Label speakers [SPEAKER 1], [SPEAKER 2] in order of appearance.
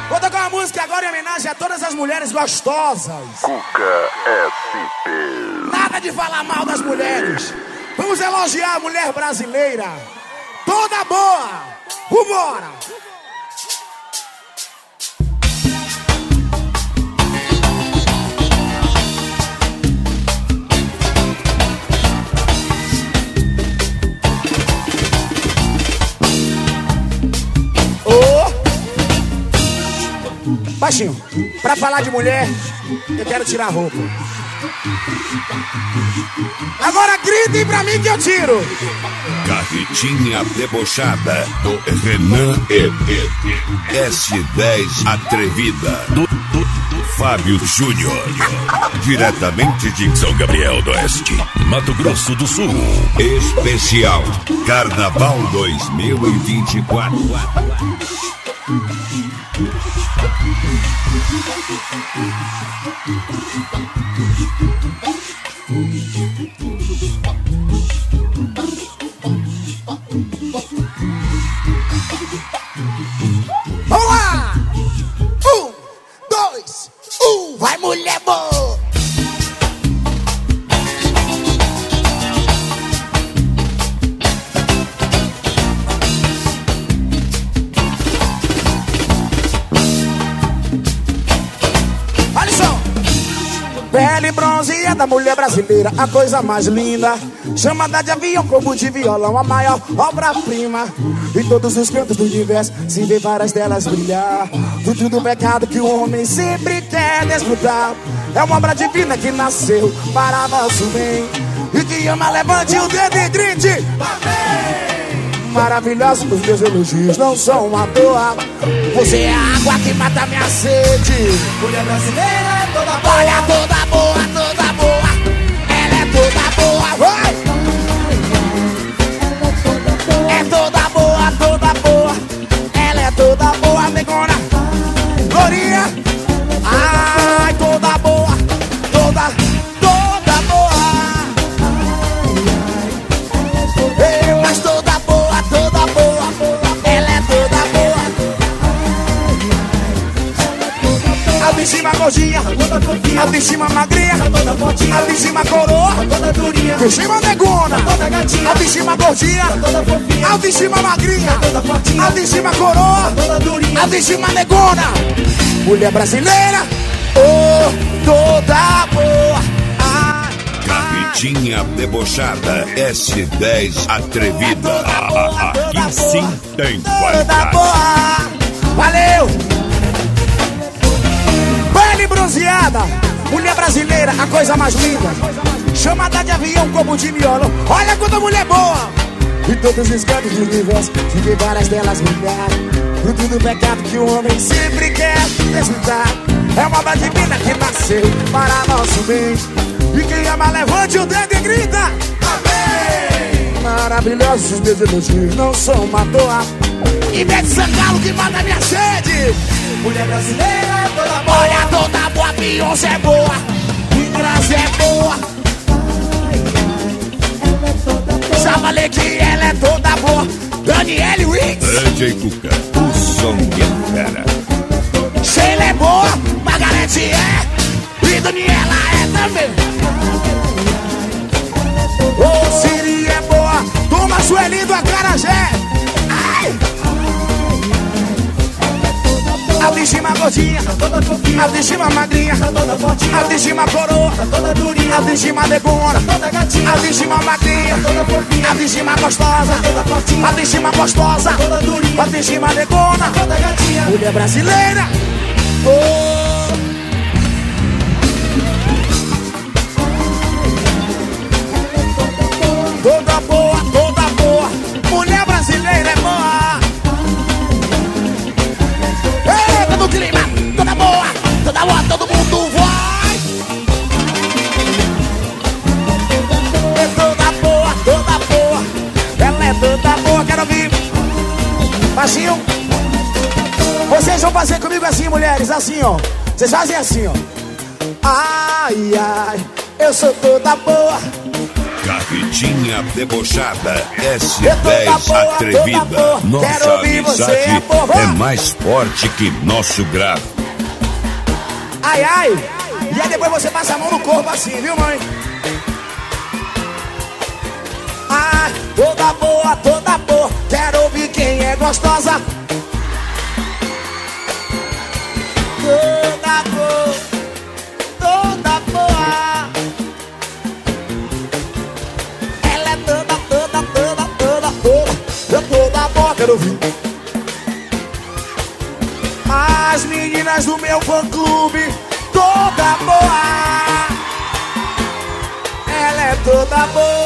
[SPEAKER 1] Vou tocar uma música agora em homenagem a todas as mulheres gostosas.
[SPEAKER 2] Cuca SP.
[SPEAKER 1] Nada de falar mal das mulheres. Vamos elogiar a mulher brasileira. Toda boa. Vambora. Baixinho, pra falar de mulher, eu quero tirar a roupa. Agora gritem pra mim que eu tiro.
[SPEAKER 3] Carretinha debochada do Renan S10 Atrevida do Fábio Júnior. Diretamente de São Gabriel do Oeste, Mato Grosso do Sul. Especial Carnaval 2024.
[SPEAKER 1] Vamos lá! 1, 2, 1, vai mulher boa! Pele bronzeada, mulher brasileira, a coisa mais linda. Chamada de avião, como de violão, a maior obra-prima. Em todos os cantos do universo, se vê várias delas brilhar. Fruto do pecado que o homem sempre quer desfrutar. É uma obra divina que nasceu para nosso bem. E que ama, levante o dedo e grite: amém! Maravilhosos os meus elogios, não são à toa. Você é a água que mata minha sede.
[SPEAKER 4] Mulher brasileira é toda boa.
[SPEAKER 1] Olha, toda boa, toda boa. Ela é toda boa, vai! É toda boa, toda boa. Ela é toda boa, negona. Glorinha. Ai, toda boa, toda boa. Ei, mas toda boa, toda boa. Ela é toda boa. A de cima gordinha, a de cima magrinha, a de cima coroa, a de cima negona, a de cima gordinha, a de cima magrinha, a de cima coroa, a de cima negona. Mulher brasileira, oh, toda boa.
[SPEAKER 3] Carretinha debochada S10 Atrevida. Aqui sim tem qualidade.
[SPEAKER 1] Valeu! Pele bronzeada, mulher brasileira, a coisa mais linda. Chamada de avião, como de miolo. Olha quanta mulher boa! E todos os cantos do universo, se vê várias delas brilhar. Fruto do pecado que o homem sempre quer desfrutar. É uma obra divina que nasceu para nosso bem. E quem ama, levante o dedo e grita: amém! Maravilhosos os meus elogios, não são uma toa. E Bete Sangalo que mata minha sede.
[SPEAKER 4] Mulher brasileira é toda boa.
[SPEAKER 1] Olha, toda boa, Beyoncé é boa, Ingrid é boa. Sabalê que ela é toda boa. Daniele Wicks,
[SPEAKER 3] DJ Cuca, o som que fera.
[SPEAKER 1] Sheila é boa, Margarete é, e Daniela é também. Ô, Siri é boa, toma Sueli do Acarajé. Ai! A de cima gordinha, a de cima magrinha, a de cima coroa, a de cima negona, a de cima magrinha, a de cima gostosa, a de cima gostosa, a de cima negona. Mulher brasileira, oh. Toda boa, toda boa. Mulher brasileira é boa. Eita, no clima, toda boa, todo mundo vai. É toda boa, toda boa. Ela é toda boa, quero ouvir. Baixinho. Vocês vão fazer comigo assim, mulheres, assim, ó. Vocês fazem assim, ó. Ai, ai, eu sou toda boa.
[SPEAKER 3] Carretinha debochada, S10 atrevida. Nossa amizade é mais forte que nosso grave.
[SPEAKER 1] Ai, ai. E aí depois você passa a mão no corpo assim, viu, mãe? Ai, toda boa, toda boa. Quero ouvir quem é gostosa. Toda boa, toda boa. Ela é toda boa. Quero ouvir. As meninas do meu fã-clube, toda boa. Ela é toda boa.